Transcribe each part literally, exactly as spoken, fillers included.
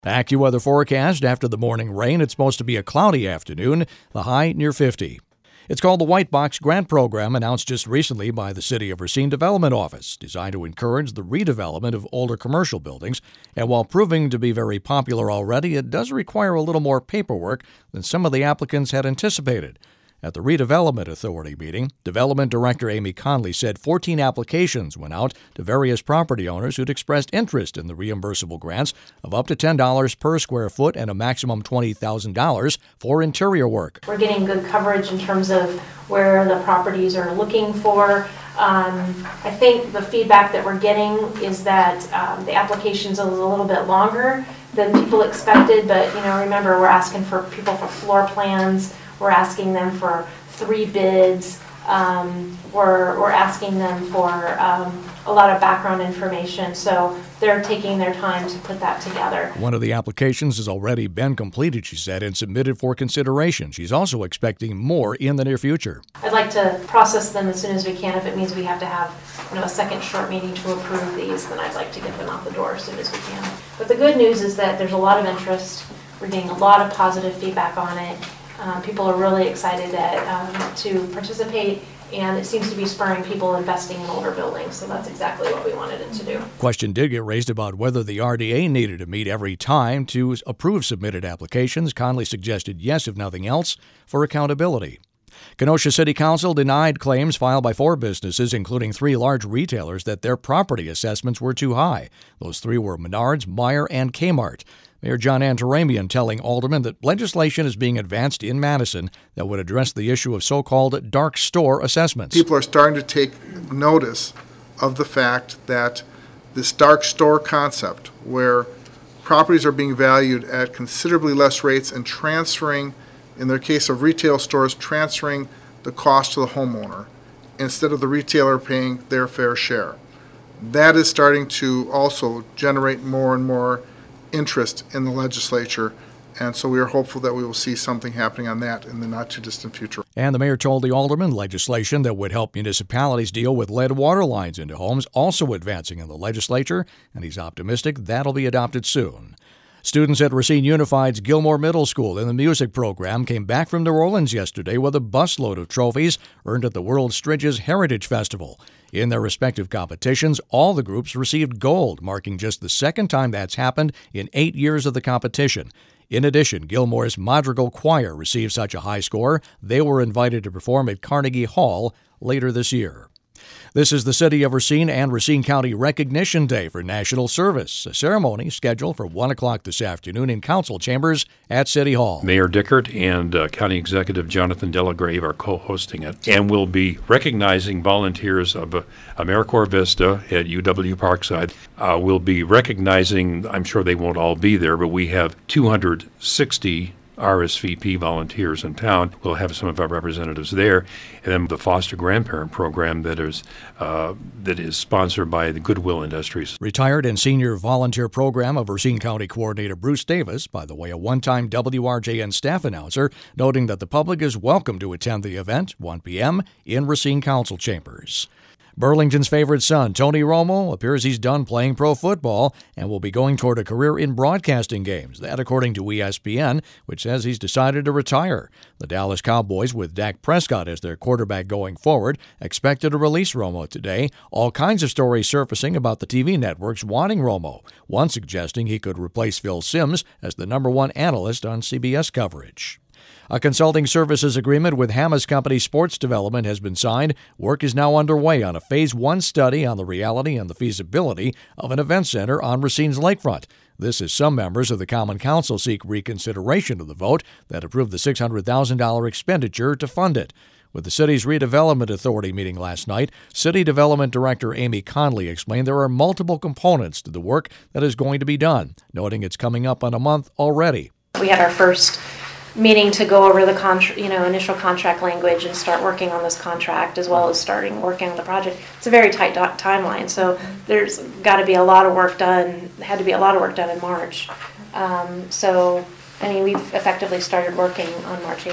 AccuWeather forecast: after the morning rain, it's supposed to be a cloudy afternoon, the high near fifty. It's called the White Box Grant Program, announced just recently by the City of Racine Development Office, designed to encourage the redevelopment of older commercial buildings. And while proving to be very popular already, it does require a little more paperwork than some of the applicants had anticipated. At the Redevelopment Authority meeting, Development Director Amy Conley said fourteen applications went out to various property owners who'd expressed interest in the reimbursable grants of up to ten dollars per square foot and a maximum twenty thousand dollars for interior work. We're getting good coverage in terms of where the properties are looking for. Um, I think the feedback that we're getting is that um, the applications are a little bit longer than people expected, but you know, remember, we're asking for people for floor plans. We're asking them for three bids. Um, we're, we're asking them for um, a lot of background information. So they're taking their time to put that together. One of the applications has already been completed, she said, and submitted for consideration. She's also expecting more in the near future. I'd like to process them as soon as we can. If it means we have to have you know, a second short meeting to approve these, then I'd like to get them out the door as soon as we can. But the good news is that there's a lot of interest. We're getting a lot of positive feedback on it. Um, people are really excited at, um, to participate, and it seems to be spurring people investing in older buildings, so that's exactly what we wanted it to do. Question did get raised about whether the R D A needed to meet every time to approve submitted applications. Conley suggested yes, if nothing else, for accountability. Kenosha City Council denied claims filed by four businesses, including three large retailers, that their property assessments were too high. Those three were Menards, Meijer, and Kmart. Mayor John Antaramian telling aldermen that legislation is being advanced in Madison that would address the issue of so-called dark store assessments. People are starting to take notice of the fact that this dark store concept, where properties are being valued at considerably less rates and transferring, in their case of retail stores, transferring the cost to the homeowner instead of the retailer paying their fair share. That is starting to also generate more and more interest in the legislature, and so we are hopeful that we will see something happening on that in the not-too-distant future. And the mayor told the aldermen legislation that would help municipalities deal with lead water lines into homes also advancing in the legislature, and he's optimistic that'll be adopted soon. Students at Racine Unified's Gilmore Middle School in the music program came back from New Orleans yesterday with a busload of trophies earned at the World Stridges Heritage Festival. In their respective competitions, all the groups received gold, marking just the second time that's happened in eight years of the competition. In addition, Gilmore's Madrigal Choir received such a high score, they were invited to perform at Carnegie Hall later this year. This is the City of Racine and Racine County Recognition Day for National Service, a ceremony scheduled for one o'clock this afternoon in council chambers at City Hall. Mayor Dickert and uh, County Executive Jonathan Delagrave are co-hosting it, and will be recognizing volunteers of uh, AmeriCorps Vista at U W Parkside. Uh, we'll be recognizing, I'm sure they won't all be there, but we have two hundred sixty R S V P volunteers in town. We'll have some of our representatives there, and then the foster grandparent program that is uh, that is sponsored by the Goodwill Industries. Retired and senior volunteer program of Racine County Coordinator Bruce Davis, by the way, a one-time W R J N staff announcer, noting that the public is welcome to attend the event, one p.m. in Racine Council Chambers. Burlington's favorite son, Tony Romo, appears he's done playing pro football and will be going toward a career in broadcasting games. That according to E S P N, which says he's decided to retire. The Dallas Cowboys, with Dak Prescott as their quarterback going forward, expected to release Romo today. All kinds of stories surfacing about the T V networks wanting Romo, one suggesting he could replace Phil Simms as the number one analyst on C B S coverage. A consulting services agreement with Hammes Company Sports Development has been signed. Work is now underway on a Phase one study on the reality and the feasibility of an event center on Racine's lakefront. This as some members of the Common Council seek reconsideration of the vote that approved the six hundred thousand dollars expenditure to fund it. With the city's Redevelopment Authority meeting last night, City Development Director Amy Conley explained there are multiple components to the work that is going to be done, noting it's coming up on a month already. We had our first meeting to go over the contra- you know, initial contract language and start working on this contract, as well as starting working on the project. It's a very tight do- timeline, so there's got to be a lot of work done. Had to be a lot of work done in March. Um, so, I mean, we've effectively started working on March eighth.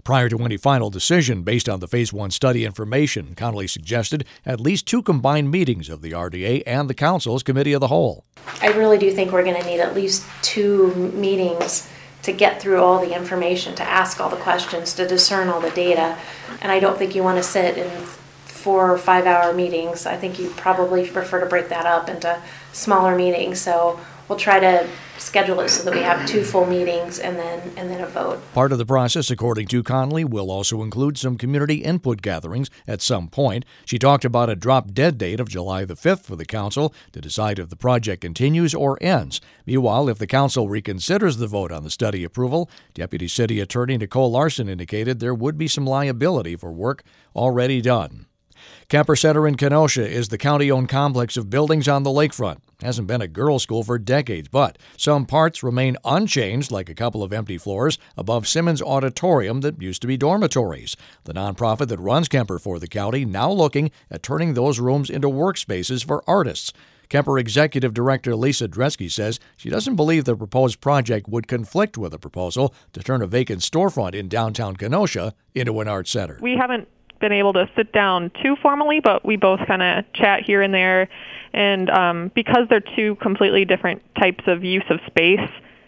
Prior to any final decision based on the Phase one study information, Connolly suggested at least two combined meetings of the R D A and the Council's Committee of the Whole. I really do think we're going to need at least two meetings to get through all the information, to ask all the questions, to discern all the data. And I don't think you want to sit in four or five hour meetings. I think you probably prefer to break that up into smaller meetings. So we'll try to schedule it so that we have two full meetings and then and then a vote. Part of the process, according to Connolly, will also include some community input gatherings at some point. She talked about a drop-dead date of July the fifth for the council to decide if the project continues or ends. Meanwhile, if the council reconsiders the vote on the study approval, Deputy City Attorney Nicole Larson indicated there would be some liability for work already done. Kemper Center in Kenosha is the county-owned complex of buildings on the lakefront. Hasn't been a girls' school for decades, but some parts remain unchanged, like a couple of empty floors above Simmons Auditorium that used to be dormitories. The nonprofit that runs Kemper for the county now looking at turning those rooms into workspaces for artists. Kemper Executive Director Lisa Dresky says she doesn't believe the proposed project would conflict with a proposal to turn a vacant storefront in downtown Kenosha into an art center. We haven't been able to sit down too formally, but we both kind of chat here and there. And um, because they're two completely different types of use of space,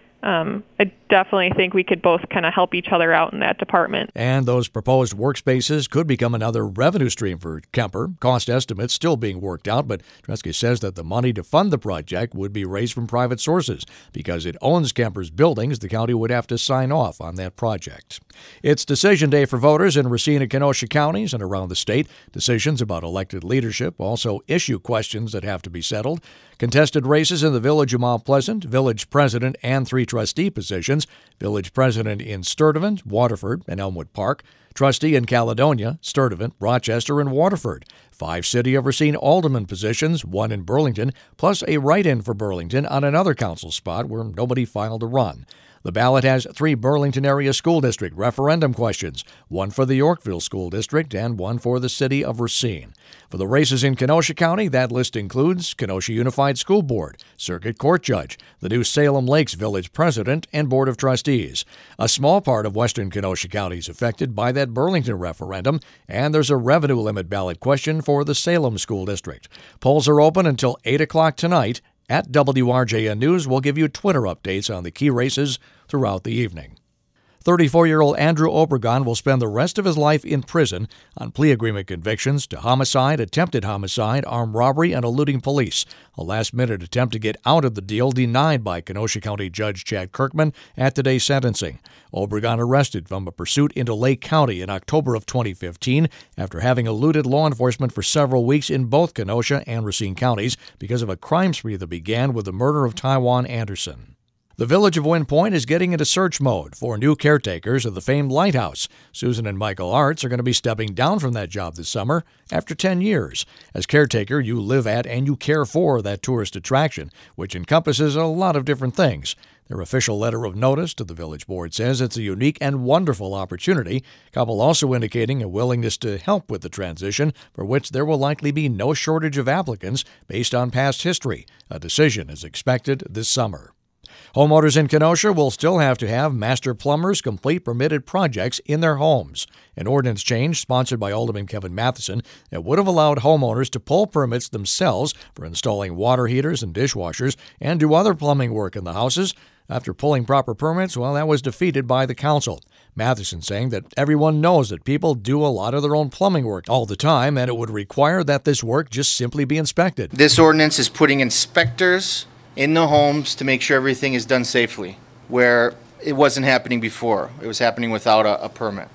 um, I definitely think we could both kind of help each other out in that department. And those proposed workspaces could become another revenue stream for Kemper. Cost estimates still being worked out, but Dresky says that the money to fund the project would be raised from private sources. Because it owns Kemper's buildings, the county would have to sign off on that project. It's decision day for voters in Racine and Kenosha counties and around the state. Decisions about elected leadership, also issue questions that have to be settled. Contested races in the Village of Mount Pleasant, village president and three trustee positions. Village president in Sturtevant, Waterford, and Elmwood Park. Trustee in Caledonia, Sturtevant, Rochester, and Waterford. Five City of Racine alderman positions, one in Burlington, plus a write-in for Burlington on another council spot where nobody filed a run. The ballot has three Burlington area school district referendum questions, one for the Yorkville School District and one for the City of Racine. For the races in Kenosha County, that list includes Kenosha Unified School Board, Circuit Court Judge, the new Salem Lakes Village President, and Board of Trustees. A small part of western Kenosha County is affected by that Burlington referendum, and there's a revenue limit ballot question for the Salem School District. Polls are open until eight o'clock tonight. At W R J N News, we'll give you Twitter updates on the key races throughout the evening. thirty-four-year-old Andrew Obregon will spend the rest of his life in prison on plea agreement convictions to homicide, attempted homicide, armed robbery, and eluding police. A last-minute attempt to get out of the deal denied by Kenosha County Judge Chad Kirkman at today's sentencing. Obregon arrested from a pursuit into Lake County in October of twenty fifteen after having eluded law enforcement for several weeks in both Kenosha and Racine counties because of a crime spree that began with the murder of Taiwan Anderson. The village of Wind Point is getting into search mode for new caretakers of the famed lighthouse. Susan and Michael Arts are going to be stepping down from that job this summer after ten years. As caretaker, you live at and you care for that tourist attraction, which encompasses a lot of different things. Their official letter of notice to the village board says it's a unique and wonderful opportunity. Couple also indicating a willingness to help with the transition, for which there will likely be no shortage of applicants based on past history. A decision is expected this summer. Homeowners in Kenosha will still have to have master plumbers complete permitted projects in their homes. An ordinance change sponsored by Alderman Kevin Matheson that would have allowed homeowners to pull permits themselves for installing water heaters and dishwashers and do other plumbing work in the houses. After pulling proper permits, well, that was defeated by the council. Matheson saying that everyone knows that people do a lot of their own plumbing work all the time, and it would require that this work just simply be inspected. This ordinance is putting inspectors in the homes to make sure everything is done safely, where it wasn't happening before. It was happening without a, a permit.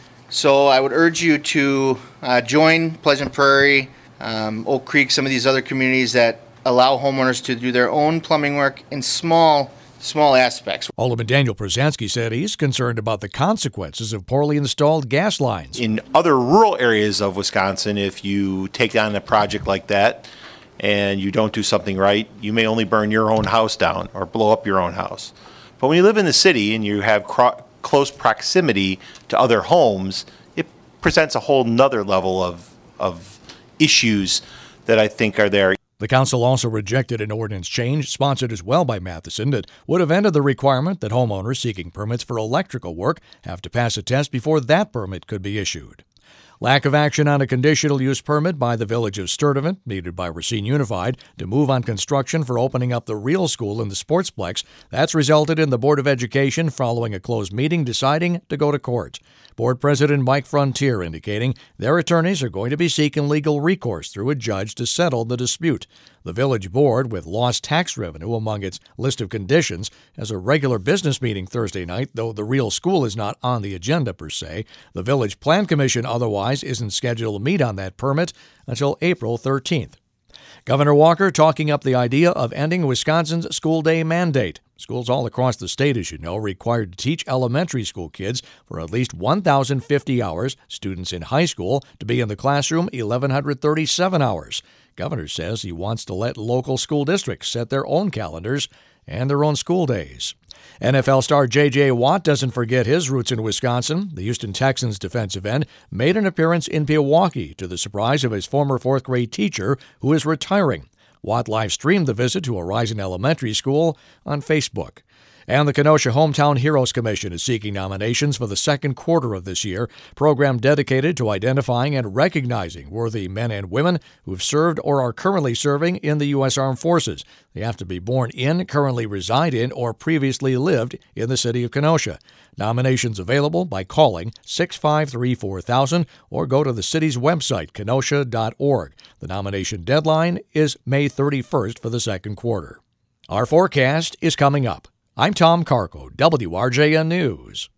So I would urge you to uh, join Pleasant Prairie, um, Oak Creek, some of these other communities that allow homeowners to do their own plumbing work in small small aspects. Alderman Daniel Przansky said he's concerned about the consequences of poorly installed gas lines. In other rural areas of Wisconsin, if you take on a project like that and you don't do something right, you may only burn your own house down or blow up your own house. But when you live in the city and you have cro- close proximity to other homes, it presents a whole nother level of, of issues that I think are there. The council also rejected an ordinance change, sponsored as well by Matheson, that would have ended the requirement that homeowners seeking permits for electrical work have to pass a test before that permit could be issued. Lack of action on a conditional use permit by the village of Sturtevant, needed by Racine Unified, to move on construction for opening up the real school in the Sportsplex. That's resulted in the Board of Education, following a closed meeting, deciding to go to court. Board President Mike Frontier indicating their attorneys are going to be seeking legal recourse through a judge to settle the dispute. The village board, with lost tax revenue among its list of conditions, has a regular business meeting Thursday night, though the real school is not on the agenda per se. The Village Plan Commission otherwise isn't scheduled to meet on that permit until April thirteenth. Governor Walker talking up the idea of ending Wisconsin's school day mandate. Schools all across the state, as you know, are required to teach elementary school kids for at least one thousand fifty hours, students in high school to be in the classroom one thousand one hundred thirty-seven hours. Governor says he wants to let local school districts set their own calendars and their own school days. N F L star J J. Watt doesn't forget his roots in Wisconsin. The Houston Texans defensive end made an appearance in Pewaukee to the surprise of his former fourth-grade teacher, who is retiring. Watt live-streamed the visit to Horizon Elementary School on Facebook. And the Kenosha Hometown Heroes Commission is seeking nominations for the second quarter of this year, program dedicated to identifying and recognizing worthy men and women who have served or are currently serving in the U S Armed Forces. They have to be born in, currently reside in, or previously lived in the city of Kenosha. Nominations available by calling six five three four thousand or go to the city's website, kenosha dot org. The nomination deadline is May thirty-first for the second quarter. Our forecast is coming up. I'm Tom Carco, W R J N News.